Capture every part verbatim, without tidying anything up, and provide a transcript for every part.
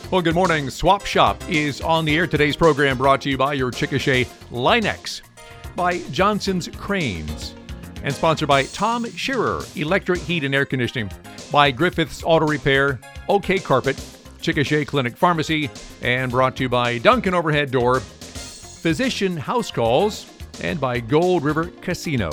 Well, good morning. Swap Shop is on the air. Today's program brought to you by your Chickasha Line-X, by Johnson's Cranes, and sponsored by Tom Shearer Electric Heat and Air Conditioning, by Griffith's Auto Repair, OK Carpet, Chickasha Clinic Pharmacy, and brought to you by Duncan Overhead Door, Physician House Calls, and by Gold River Casino.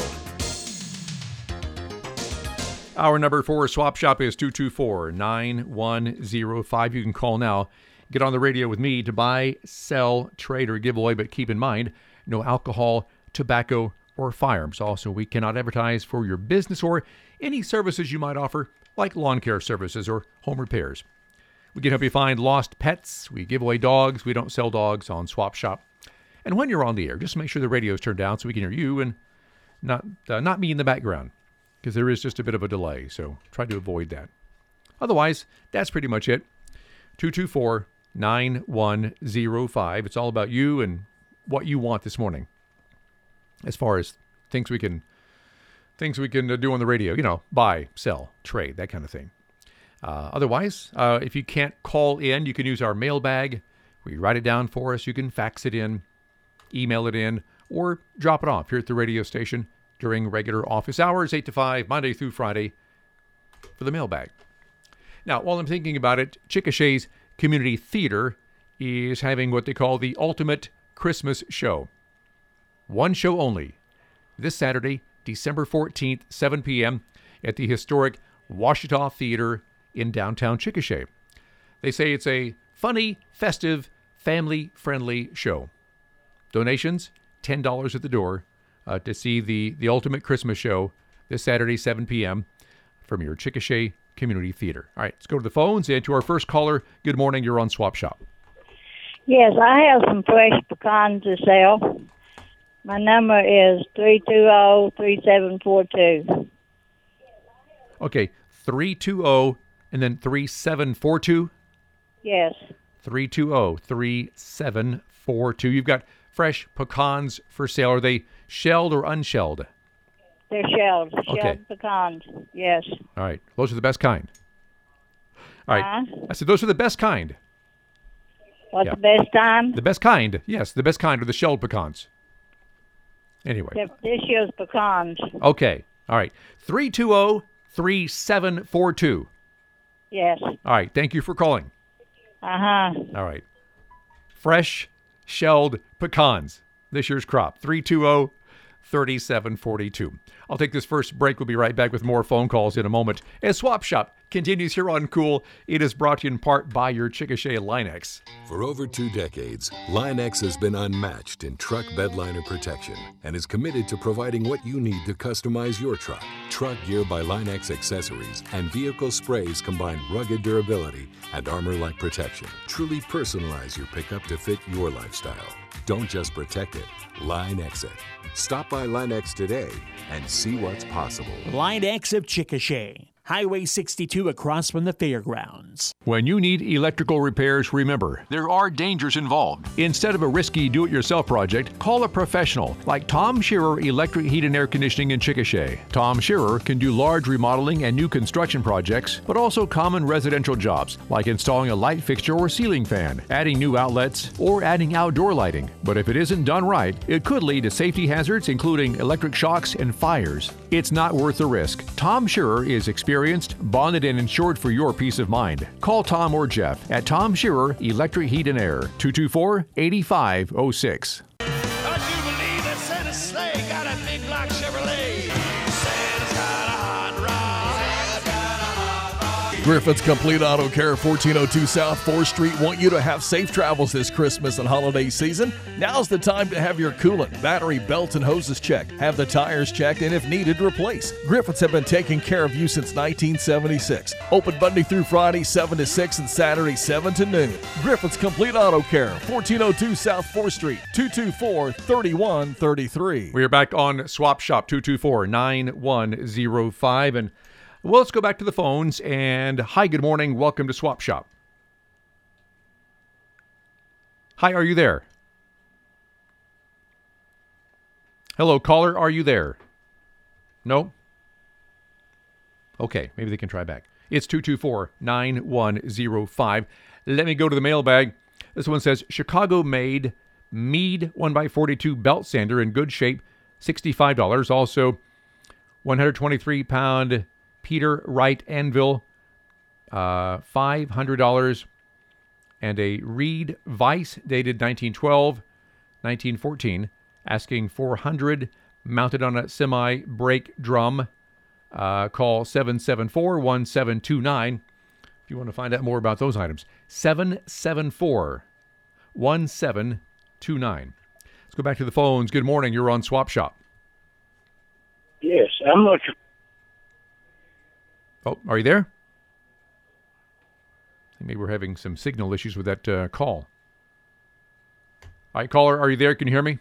Our number for Swap Shop is two two four, nine one zero five. You can call now. Get on the radio with me to buy, sell, trade, or give away, but keep in mind, no alcohol, tobacco, or firearms. Also, we cannot advertise for your business or any services you might offer, like lawn care services or home repairs. We can help you find lost pets. We give away dogs. We don't sell dogs on Swap Shop. And when you're on the air, just make sure the radio is turned down so we can hear you and not uh, not me in the background, because there is just a bit of a delay, so try to avoid that. Otherwise, that's pretty much it. two two four, nine one zero five. It's all about you and what you want this morning, as far as things we can things we can do on the radio. You know, buy, sell, trade, that kind of thing. Uh, otherwise, uh, if you can't call in, you can use our mailbag. We write it down for us. You can fax it in, email it in, or drop it off here at the radio station during regular office hours, eight to five, Monday through Friday, for the mailbag. Now, while I'm thinking about it, Chickasha's Community Theater is having what they call the Ultimate Christmas Show. One show only. This Saturday, December fourteenth, seven p.m. at the historic Washita Theater in downtown Chickasha. They say it's a funny, festive, family-friendly show. Donations, ten dollars at the door uh, to see the, the Ultimate Christmas Show this Saturday, seven p.m. from your Chickasha Community Theater. All right, let's go to the phones and to our first caller. Good morning. You're on Swap Shop. Yes, I have some fresh pecans to sell. My number is three two zero, three seven four two. Okay, three two zero and then three seven four two? Yes. three two zero, three seven four two. You've got fresh pecans for sale. Are they shelled or unshelled? They're shelled. Shelled Okay. pecans. Yes. All right. Those are the best kind. All right. Uh-huh. I said those are the best kind. What's Yeah. the best time? The best kind. Yes, the best kind are the shelled pecans. Anyway. They're- This year's pecans. Okay. All right. three two zero, three seven four two. Yes. All right. Thank you for calling. Uh-huh. All right. Fresh shelled pecans. This year's crop. three two zero, three seven four two. I'll take this first break. We'll be right back with more phone calls in a moment. As Swap Shop continues here on Cool, it is brought to you in part by your Chickasha Line-X. For over two decades, Line-X has been unmatched in truck bedliner protection and is committed to providing what you need to customize your truck. Truck Gear by Line-X accessories and vehicle sprays combine rugged durability and armor-like protection. Truly personalize your pickup to fit your lifestyle. Don't just protect it, Line-X it. Stop by Line-X today and see what's possible. Line-X of Chickasha, Highway sixty-two across from the fairgrounds. When you need electrical repairs, remember, there are dangers involved. Instead of a risky do-it-yourself project, call a professional like Tom Shearer Electric Heat and Air Conditioning in Chickasha. Tom Shearer can do large remodeling and new construction projects, but also common residential jobs like installing a light fixture or ceiling fan, adding new outlets, or adding outdoor lighting. But if it isn't done right, it could lead to safety hazards, including electric shocks and fires. It's not worth the risk. Tom Shearer is experienced, bonded, and insured for your peace of mind. Call Tom or Jeff at Tom Shearer Electric Heat and Air, two two four, eight five zero six. I do believe that Santa's sleigh got a big black Chevrolet. Santa's got a hot rod. Santa's got a hot rod. Griffith's Complete Auto Care, fourteen oh two South fourth Street, want you to have safe travels this Christmas and holiday season. Now's the time to have your coolant, battery, belt, and hoses checked. Have the tires checked, and if needed, replace. Griffith's have been taking care of you since nineteen seventy-six. Open Monday through Friday, seven to six, and Saturday, seven to noon. Griffith's Complete Auto Care, fourteen oh two South fourth Street, two two four, three one three three. We are back on Swap Shop, two two four, nine one zero five. And well, let's go back to the phones. And hi, good morning. Welcome to Swap Shop. Hi, are you there? Hello, caller, are you there? No? Okay, maybe they can try back. It's two two four, nine one zero five. Let me go to the mailbag. This one says, Chicago-made Mead one by forty-two belt sander in good shape, sixty-five dollars. Also, one hundred twenty-three pound Peter Wright anvil, uh, five hundred dollars. And a Reed Vice dated nineteen twelve, nineteen fourteen, asking four hundred dollars, mounted on a semi-brake drum. Uh, call seven seven four, one seven two nine if you want to find out more about those items. seven seven four, one seven two nine. Let's go back to the phones. Good morning. You're on Swap Shop. Yes, I'm looking. Oh, are you there? I think maybe we're having some signal issues with that uh, call. All right, caller, are you there? Can you hear me?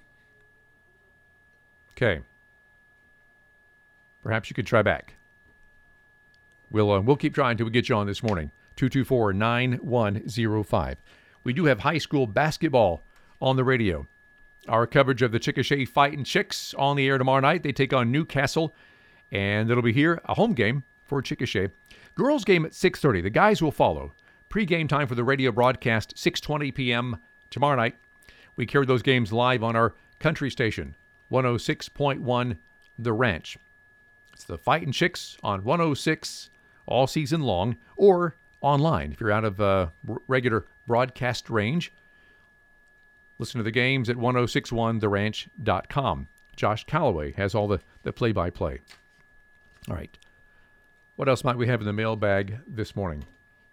Okay. Perhaps you could try back. We'll uh, we'll keep trying until we get you on this morning. two two four, nine one zero five. We do have high school basketball on the radio. Our coverage of the Chickasha Fightin' Chicks on the air tomorrow night. They take on Newcastle, and it'll be here, a home game for Chickasha. Girls game at six thirty. The guys will follow. Pre-game time for the radio broadcast, six twenty p.m. tomorrow night. We carry those games live on our country station, one oh six point one The Ranch. It's the Fightin' Chicks on one oh six all season long, or online if you're out of uh, regular broadcast range. Listen to the games at ten sixty-one the ranch dot com. Josh Calloway has all the, the play-by-play. All right. What else might we have in the mailbag this morning?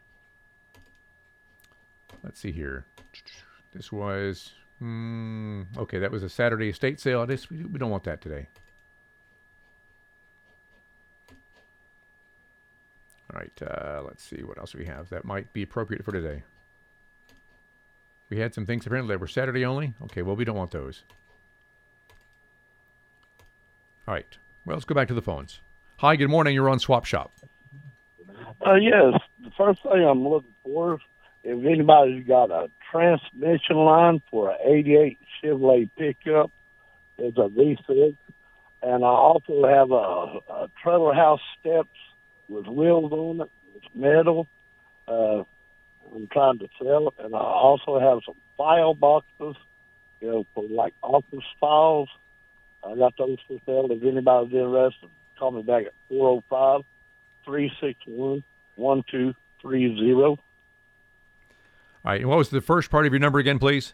Let's see here. This was, hmm, okay, that was a Saturday estate sale. This, we, we don't want that today. All right, uh, let's see what else we have that might be appropriate for today. We had some things apparently that were Saturday only. Okay, well, we don't want those. All right, well, let's go back to the phones. Hi, good morning. You're on Swap Shop. Uh, yes, the first thing I'm looking for, if anybody's got a transmission line for an eighty-eight Chevrolet pickup, it's a V six. And I also have a, a trailer house steps with wheels on it. It's metal. Uh, I'm trying to sell it. And I also have some file boxes, you know, for like office files. I got those for sale. If anybody's interested, call me back at four oh five, three six one, one two three zero. All right, and what was the first part of your number again, please?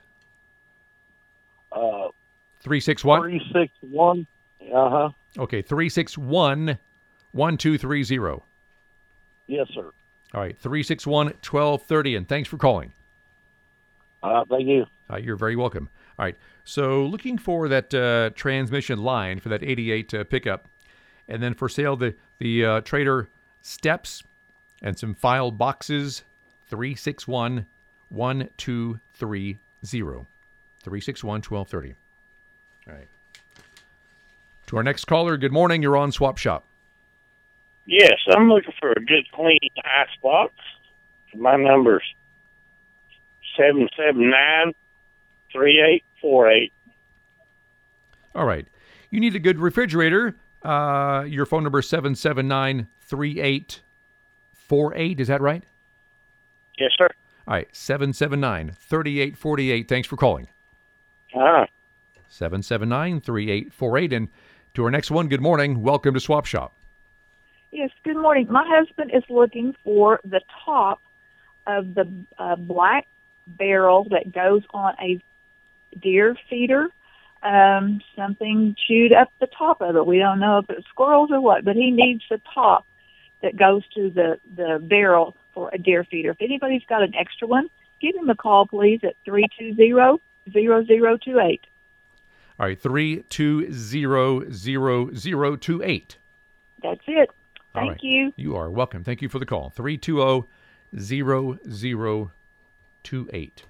Uh, three six one? three six one, uh-huh. Okay, three six one, one two three zero. Yes, sir. All right, three six one, one two three zero, and thanks for calling. Uh, thank you. Uh, you're very welcome. All right, so looking for that uh, transmission line for that eighty-eight uh, pickup, and then for sale the, the uh, Trader steps and some file boxes, three six one, one two three zero. three six one, one two three zero. All right. To our next caller, good morning. You're on Swap Shop. Yes, I'm looking for a good clean ice box. My number's seven seven nine, three eight four eight. All right. You need a good refrigerator. Uh, your phone number is seven seven nine, three eight four eight. Is that right? Yes, sir. All right. seven seven nine, three eight four eight. Thanks for calling. Ah. seven seven nine, three eight four eight. And to our next one, good morning. Welcome to Swap Shop. Yes, good morning. My husband is looking for the top of the uh, black barrel that goes on a deer feeder. Um, something chewed up the top of it. We don't know if it's squirrels or what, but he needs the top that goes to the, the barrel for a deer feeder. If anybody's got an extra one, give him a call, please, at three two zero, zero zero two eight. All right, three two zero, zero zero two eight. That's it. All Thank right. you. You are welcome. Thank you for the call. three two zero, zero zero two eight.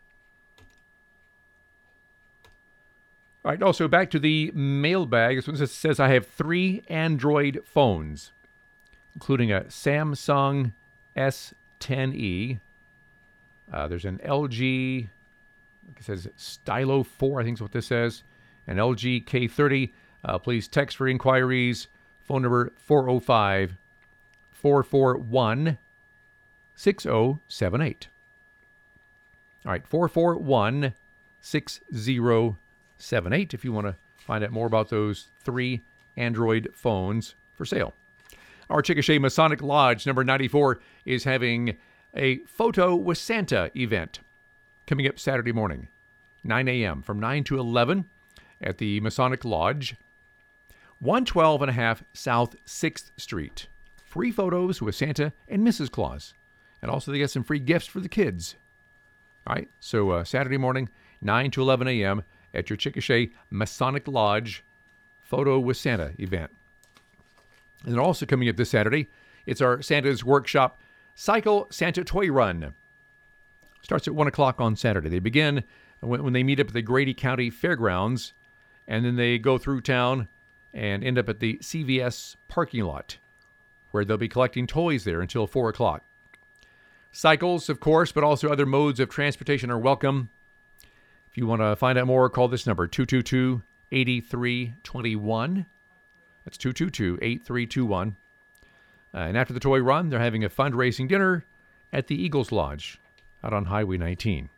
All right, also back to the mailbag. This one says I have three Android phones, including a Samsung S ten e. Uh, there's an L G, it says Stylo four, I think is what this says, an L G K thirty. Uh, please text for inquiries. Phone number four oh five, four four one, six zero seven eight. All right, four four one, six zero seven eight if you want to find out more about those three Android phones for sale. Our Chickasha Masonic Lodge number ninety-four is having a Photo with Santa event coming up Saturday morning, nine a.m. from nine to eleven at the Masonic Lodge, one twelve and a half South sixth Street. Free photos with Santa and Missus Claus. And also they get some free gifts for the kids. All right, so uh, Saturday morning, nine to eleven a.m. at your Chickasha Masonic Lodge Photo with Santa event. And then also coming up this Saturday, it's our Santa's Workshop Cycle Santa Toy Run. Starts at one o'clock on Saturday. They begin when, when they meet up at the Grady County Fairgrounds, and then they go through town and end up at the C V S parking lot, where they'll be collecting toys there until four o'clock. Cycles, of course, but also other modes of transportation are welcome. If you want to find out more, call this number, two two two, eight three two one. That's two two two, eight three two one. Uh, and after the toy run, they're having a fundraising dinner at the Eagles Lodge out on Highway nineteen.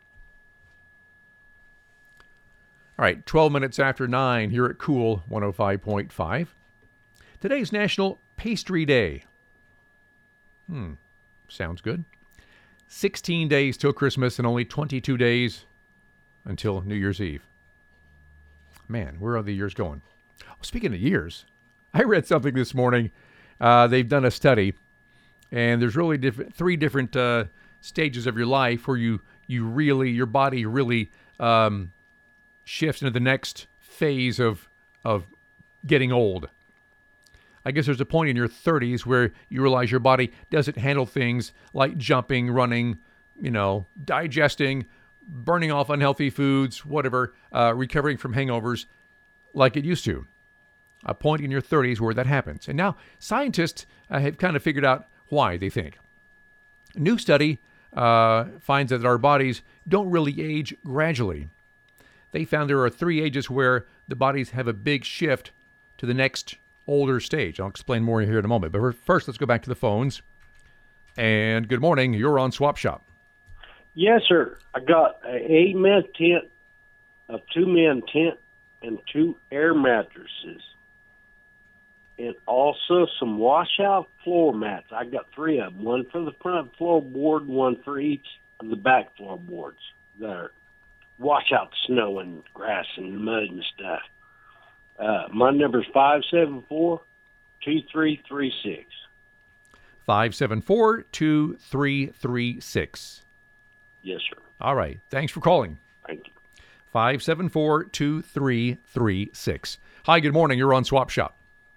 All right, twelve minutes after nine here at Cool one oh five point five. Today's National Pastry Day. Hmm, sounds good. sixteen days till Christmas and only twenty-two days until New Year's Eve. Man, where are the years going? Oh, speaking of years, I read something this morning. Uh, they've done a study, and there's really different, three different uh, stages of your life where you, you really, your body really um, shifts into the next phase of of getting old. I guess there's a point in your thirties where you realize your body doesn't handle things like jumping, running, you know, digesting, burning off unhealthy foods, whatever, uh, recovering from hangovers like it used to. A point in your thirties where that happens. And now scientists uh, have kind of figured out why, they think. A new study uh, finds that our bodies don't really age gradually. They found there are three ages where the bodies have a big shift to the next older stage. I'll explain more here in a moment. But first, let's go back to the phones. And good morning. You're on Swap Shop. Yes, sir. I got an eight-man tent, a two-man tent, and two air mattresses. And also some washout floor mats. I got three of them. One for the front floorboard, one for each of the back floorboards that are wash out snow and grass and mud and stuff. Uh, my number's five seven four, two three three six. five seven four, two three three six. Yes, sir. All right. Thanks for calling. Thank you. five seven four, two three three six. Hi, good morning. You're on Swap Shop.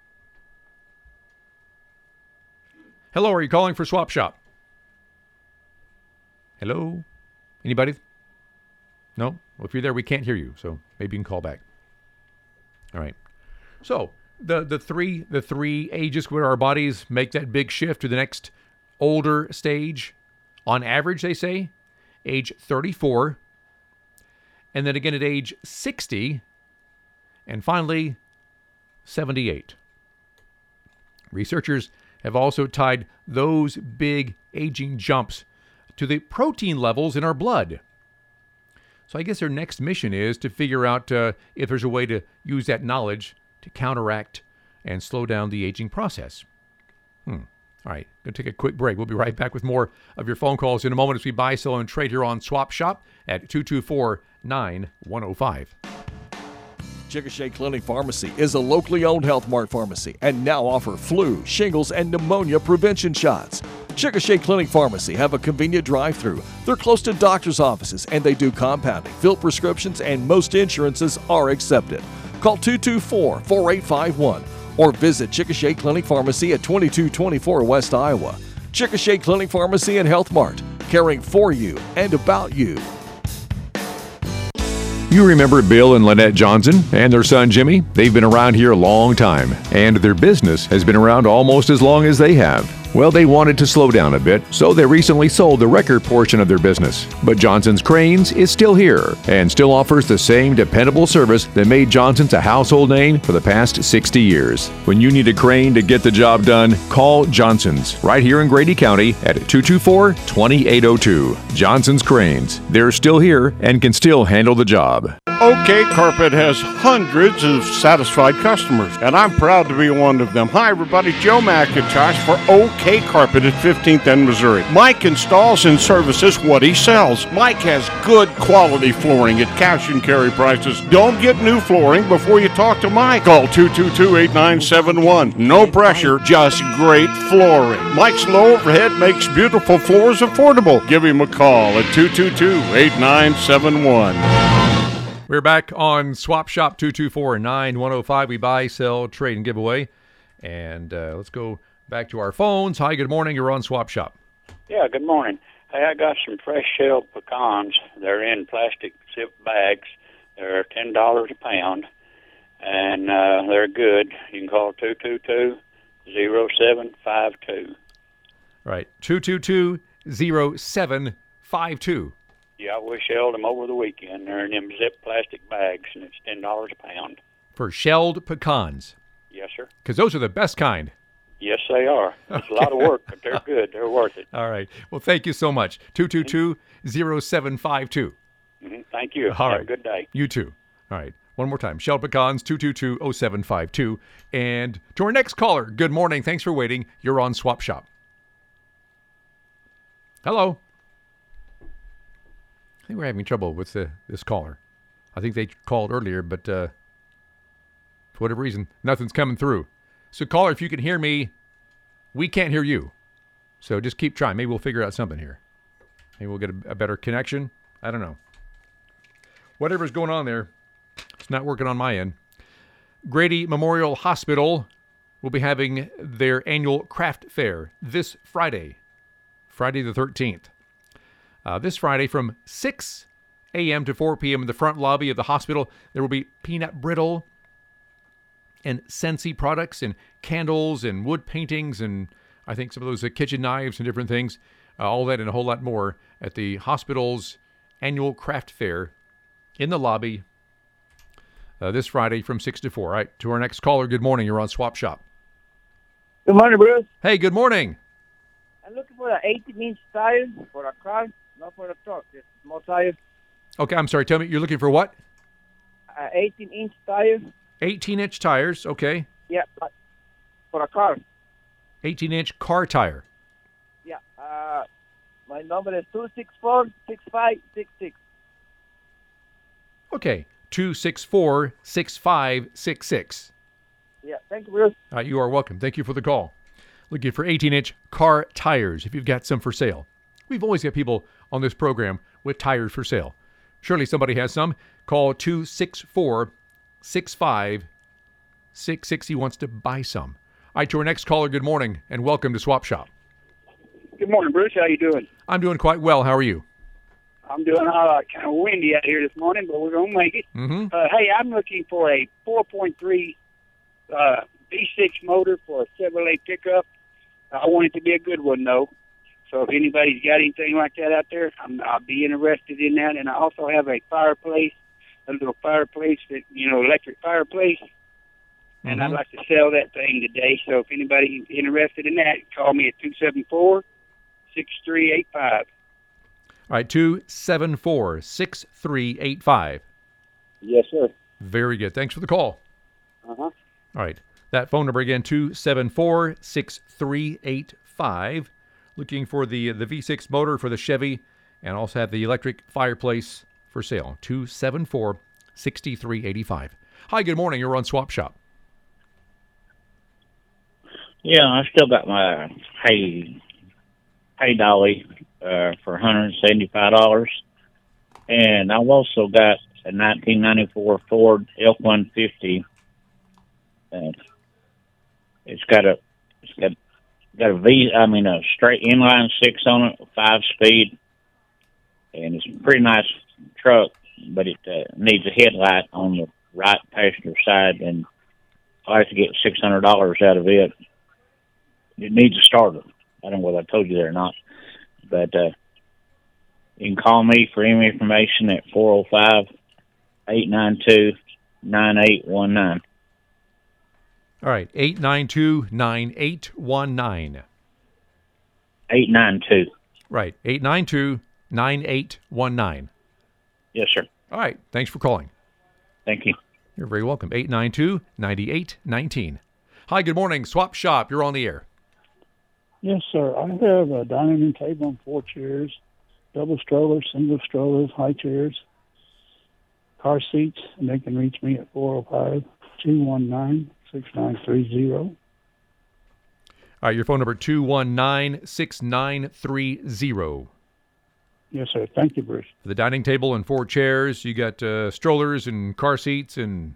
Hello, are you calling for Swap Shop? Hello? Anybody? No? Well, if you're there, we can't hear you, so maybe you can call back. All right. So the the three the three ages where our bodies make that big shift to the next older stage, on average, they say, age thirty-four, and then again at age sixty, and finally seventy-eight. Researchers have also tied those big aging jumps to the protein levels in our blood. So I guess their next mission is to figure out uh, if there's a way to use that knowledge to counteract and slow down the aging process. Hmm. All right, going to take a quick break. We'll be right back with more of your phone calls in a moment as we buy, sell, and trade here on Swap Shop at two two four, nine one oh five. Chickasha Clinic Pharmacy is a locally owned Health Mart pharmacy and now offer flu, shingles, and pneumonia prevention shots. Chickasha Clinic Pharmacy have a convenient drive-through. They're close to doctor's offices and they do compounding, fill prescriptions, and most insurances are accepted. Call two two four, four eight five one or visit Chickasha Clinic Pharmacy at twenty-two twenty-four West Iowa. Chickasha Clinic Pharmacy and Health Mart, caring for you and about you. You remember Bill and Lynette Johnson and their son Jimmy? They've been around here a long time, and their business has been around almost as long as they have. Well, they wanted to slow down a bit, so they recently sold the record portion of their business. But Johnson's Cranes is still here and still offers the same dependable service that made Johnson's a household name for the past sixty years. When you need a crane to get the job done, call Johnson's right here in Grady County at two two four, two eight zero two. Johnson's Cranes. They're still here and can still handle the job. OK Carpet has hundreds of satisfied customers, and I'm proud to be one of them. Hi, everybody. Joe McIntosh for OK Carpet at fifteenth and Missouri. Mike installs and services what he sells. Mike has good quality flooring at cash and carry prices. Don't get new flooring before you talk to Mike. Call two two two, eight nine seven one. No pressure, just great flooring. Mike's low overhead makes beautiful floors affordable. Give him a call at two two two, eight nine seven one. We're back on Swap Shop two two four, nine one zero five. We buy, sell, trade, and give away. And uh, let's go back to our phones. Hi, good morning. You're on Swap Shop. Yeah, good morning. Hey, I got some fresh shelled pecans. They're in plastic zip bags. They're ten dollars a pound, and uh, they're good. You can call two two two, zero seven five two. Right, two two two, zero seven five two. Yeah, we shelled them over the weekend. They're in them zip plastic bags, and it's ten dollars a pound. For shelled pecans. Yes, sir. Because those are the best kind. Yes, they are. It's okay. A lot of work, but they're good. They're worth it. All right. Well, thank you so much. two two two, zero seven five two. Mm-hmm. Thank you. All Have right. a good day. You too. All right. One more time. Shelled pecans, two two two, zero seven five two. And to our next caller, good morning. Thanks for waiting. You're on Swap Shop. Hello. I think we're having trouble with the, this caller. I think they called earlier, but uh, for whatever reason, nothing's coming through. So, caller, if you can hear me, we can't hear you. So just keep trying. Maybe we'll figure out something here. Maybe we'll get a, a better connection. I don't know. Whatever's going on there, it's not working on my end. Grady Memorial Hospital will be having their annual craft fair this Friday, Friday the thirteenth. Uh, this Friday from six a.m. to four p.m. in the front lobby of the hospital, there will be peanut brittle and Scentsy products and candles and wood paintings and I think some of those uh, kitchen knives and different things. Uh, all that and a whole lot more at the hospital's annual craft fair in the lobby uh, this Friday from six to four. All right, to our next caller, good morning. You're on Swap Shop. Good morning, Bruce. Hey, good morning. I'm looking for an eighteen-inch tire for a car, not for a truck. Just small tire. Okay, I'm sorry. Tell me, you're looking for what? An eighteen-inch tire. eighteen-inch tires, okay. Yeah, but for a car. eighteen-inch car tire. Yeah. Uh, my number is two six four, six five six six. Okay, two six four, six five six six. Yeah, thank you, Bruce. Uh, you are welcome. Thank you for the call. Looking for eighteen-inch car tires if you've got some for sale. We've always got people on this program with tires for sale. Surely somebody has some. Call two six four, six five six six. He wants to buy some. All right, to our next caller, good morning, and welcome to Swap Shop. Good morning, Bruce. How you doing? I'm doing quite well. How are you? I'm doing all right. Kind of windy out here this morning, but we're going to make it. Mm-hmm. Uh, hey, I'm looking for a four point three uh, V six motor for a Chevrolet pickup. I want it to be a good one, though. So if anybody's got anything like that out there, I'm, I'll be interested in that. And I also have a fireplace, a little fireplace, that you know, electric fireplace. And Mm-hmm. I'd like to sell that thing today. So if anybody's interested in that, call me at two seven four, six three eight five. All right, two seven four, six three eight five. Yes, sir. Very good. Thanks for the call. Uh-huh. All right. That phone number again, two seven four, six three eight five. Looking for the the V six motor for the Chevy and also have the electric fireplace for sale. two seven four, six three eight five. Hi, good morning. You're on Swap Shop. Yeah, I still got my hay, hay dolly uh, for one hundred seventy-five dollars. And I've also got a nineteen ninety-four Ford F one fifty. Uh, it's got a it's got got a V. I mean a straight inline six on it, five speed, and it's a pretty nice truck. But it uh, needs a headlight on the right passenger side, and I have to get six hundred dollars out of it. It needs a starter. I don't know whether I told you that or not. But uh, you can call me for any information at four oh five, eight nine two, nine eight one nine. All right, eight nine two, nine eight one nine. eight nine two. Right, eight nine two, nine eight one nine. Yes, sir. All right, thanks for calling. Thank you. You're very welcome. eight nine two, nine eight one nine. Hi, good morning. Swap Shop, you're on the air. Yes, sir. I have a dining room table and four chairs, double strollers, single strollers, high chairs, car seats, and they can reach me at four oh five, two one nine, six nine three zero. All right, your phone number, two one nine, six nine three zero. Yes, sir. Thank you, Bruce. For the dining table and four chairs, you got uh, strollers and car seats and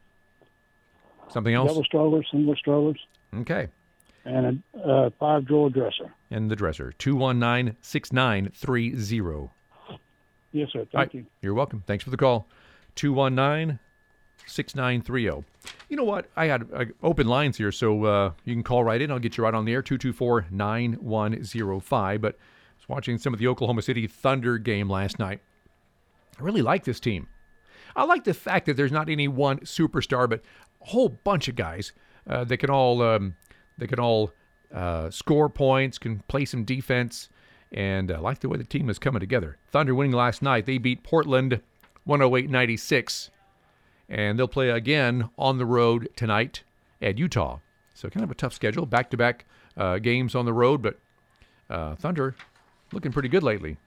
something else? Double strollers, single strollers. Okay. And a uh, five-drawer dresser. And the dresser, two one nine, six nine three zero. Yes, sir. Thank right. you. You're welcome. Thanks for the call. two one nine, six nine three zero. You know what? I had uh, open lines here, so uh, you can call right in. I'll get you right on the air, two two four, nine one zero five. But I was watching some of the Oklahoma City Thunder game last night. I really like this team. I like the fact that there's not any one superstar, but a whole bunch of guys uh, that can all... Um, They can all uh, score points, can play some defense, and I uh, like the way the team is coming together. Thunder winning last night. They beat Portland one oh eight ninety-six, and they'll play again on the road tonight at Utah. So kind of a tough schedule, back-to-back uh, games on the road, but uh, Thunder looking pretty good lately.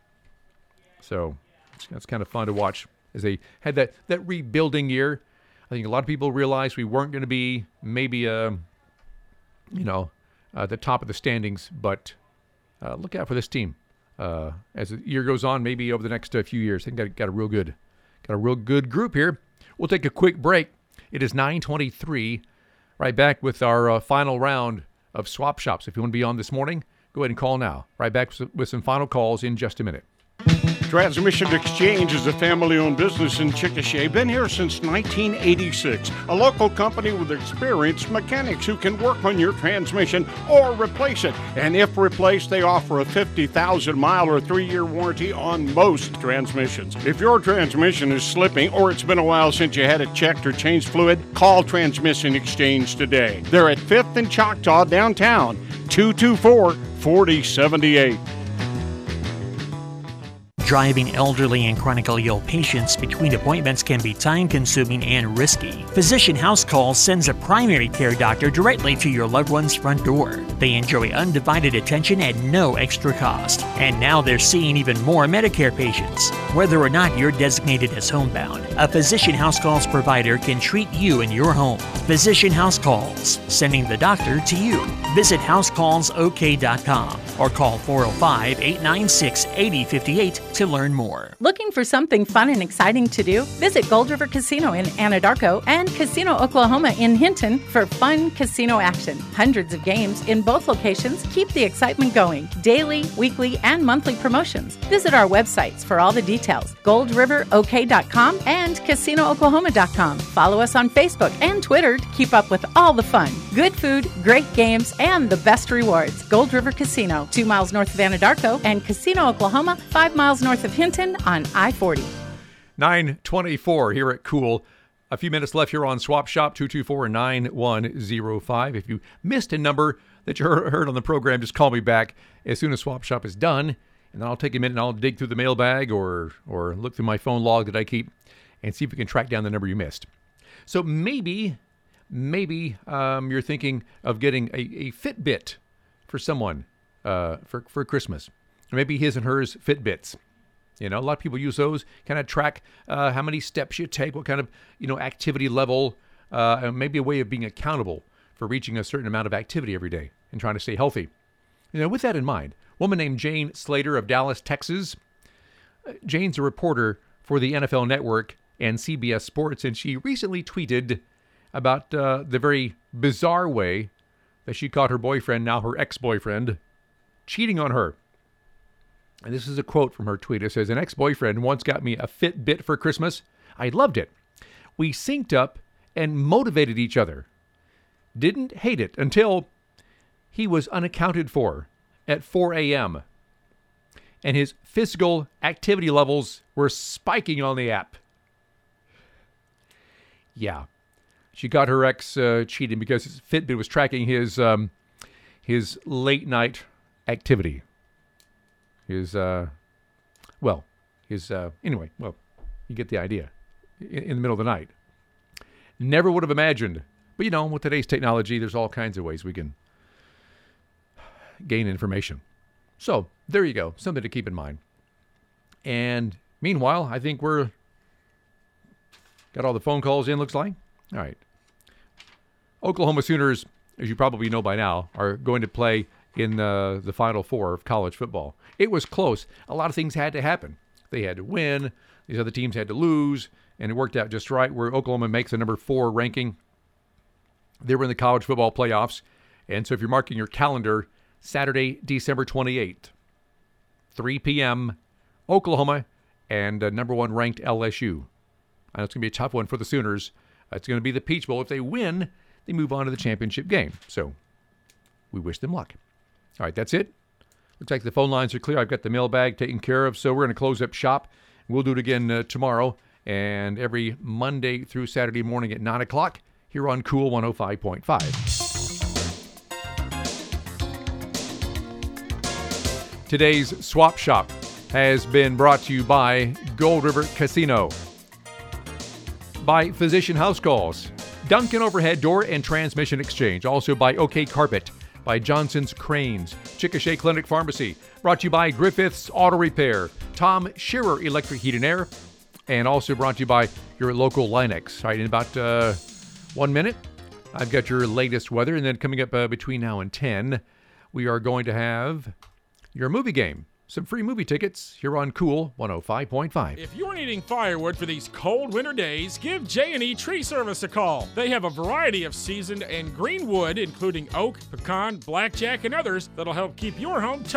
So it's, that's kind of fun to watch as they had that, that rebuilding year. I think a lot of people realized we weren't going to be maybe a... you know, uh, the top of the standings, but uh, look out for this team uh, as the year goes on. Maybe over the next uh, few years, they got got a real good, got a real good group here. We'll take a quick break. It is nine twenty-three. Right back with our uh, final round of swap shops. If you want to be on this morning, go ahead and call now. Right back with some final calls in just a minute. Transmission Exchange is a family-owned business in Chickasha. Been here since nineteen eighty-six. A local company with experienced mechanics who can work on your transmission or replace it. And if replaced, they offer a fifty thousand mile or three-year warranty on most transmissions. If your transmission is slipping or it's been a while since you had it checked or changed fluid, call Transmission Exchange today. They're at fifth and Choctaw downtown, two two four, four oh seven eight. Driving elderly and chronically ill patients between appointments can be time-consuming and risky. Physician House Calls sends a primary care doctor directly to your loved one's front door. They enjoy undivided attention at no extra cost. And now they're seeing even more Medicare patients. Whether or not you're designated as homebound, a Physician House Calls provider can treat you in your home. Physician House Calls, sending the doctor to you. Visit house calls o k dot com or call four oh five, eight nine six, eight oh five eight to learn more. Looking for something fun and exciting to do? Visit Gold River Casino in Anadarko and Casino Oklahoma in Hinton for fun casino action. Hundreds of games in both locations keep the excitement going. Daily, weekly, and monthly promotions. Visit our websites for all the details. gold river o k dot com and casino oklahoma dot com. Follow us on Facebook and Twitter to keep up with all the fun. Good food, great games, and the best rewards. Gold River Casino, two miles north of Anadarko, and Casino Oklahoma, five miles north of Hinton on I forty. nine twenty-four here at Cool. A few minutes left here on Swap Shop, two two four, nine one zero five. If you missed a number that you heard on the program, just call me back as soon as Swap Shop is done, and then I'll take a minute and I'll dig through the mailbag or, or look through my phone log that I keep and see if we can track down the number you missed. So maybe, maybe um, you're thinking of getting a, a Fitbit for someone uh, for, for Christmas. Or maybe his and hers Fitbits. You know, a lot of people use those, kind of track uh, how many steps you take, what kind of, you know, activity level, uh, and maybe a way of being accountable for reaching a certain amount of activity every day and trying to stay healthy. You know, with that in mind, a woman named Jane Slater of Dallas, Texas. Uh, Jane's a reporter for the N F L Network and C B S Sports, and she recently tweeted about uh, the very bizarre way that she caught her boyfriend, now her ex-boyfriend, cheating on her. And this is a quote from her tweet. It says, "An ex-boyfriend once got me a Fitbit for Christmas. I loved it. We synced up and motivated each other. Didn't hate it until he was unaccounted for at four a.m. and his physical activity levels were spiking on the app. Yeah. She got her ex uh, cheating because his Fitbit was tracking his um, his late night activity. His, uh, well, his, uh, anyway, well, you get the idea. In, in the middle of the night. Never would have imagined. But, you know, with today's technology, there's all kinds of ways we can gain information. So, there you go. Something to keep in mind. And meanwhile, I think we're got all the phone calls in, looks like. All right. Oklahoma Sooners, as you probably know by now, are going to play in the, the Final Four of college football. It was close. A lot of things had to happen. They had to win. These other teams had to lose. And it worked out just right where Oklahoma makes the number four ranking. They were in the college football playoffs. And so if you're marking your calendar, Saturday, December twenty-eighth, three p.m., Oklahoma and uh, number one ranked L S U. I know it's going to be a tough one for the Sooners. Uh, it's going to be the Peach Bowl. If they win, they move on to the championship game. So we wish them luck. All right, that's it. Looks like the phone lines are clear. I've got the mailbag taken care of. So we're going to close up shop. We'll do it again uh, tomorrow and every Monday through Saturday morning at nine o'clock here on Cool one oh five point five. Today's Swap Shop has been brought to you by Gold River Casino, by Physician House Calls, Duncan Overhead Door and Transmission Exchange, also by OK Carpet, by Johnson's Cranes, Chickasha Clinic Pharmacy, brought to you by Griffith's Auto Repair, Tom Shearer Electric Heat and Air, and also brought to you by your local Linex. All right, in about uh, one minute, I've got your latest weather, and then coming up uh, between now and ten, we are going to have your movie game. Some free movie tickets here on Cool one oh five point five. If you're needing firewood for these cold winter days, give J and E Tree Service a call. They have a variety of seasoned and green wood, including oak, pecan, blackjack, and others that'll help keep your home tough.